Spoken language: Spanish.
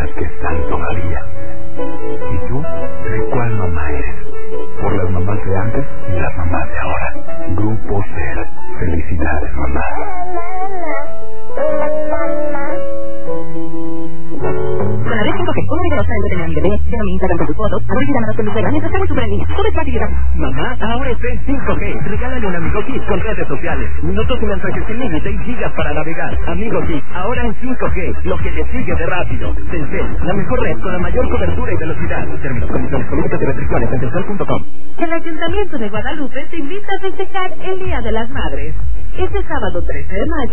las que están todavía. ¿Y tú? ¿De cuál mamá eres? ¿Por las mamás de antes y las mamás de ahora? Grupo Ser. Felicidades, mamá. Con la B5G, una vigorosa entretenida a mi bebé, llama a mi Instagram con tus fotos, ahora llámanos con Instagram mientras estamos súper en línea. Todo es fácil y rápido. Mamá, ahora está en 5G. Regálale un Amigo Kit con redes sociales, minutos y mensajes sin límite y gigas para navegar. Amigo Kit, ahora en 5G, lo que le sigue de rápido. Telcel, la mejor red con la mayor cobertura y velocidad. Términos, condiciones, políticas y restricciones en telcel.com. El Ayuntamiento de Guadalupe te invita a festejar el Día de las Madres. Este sábado 13 de mayo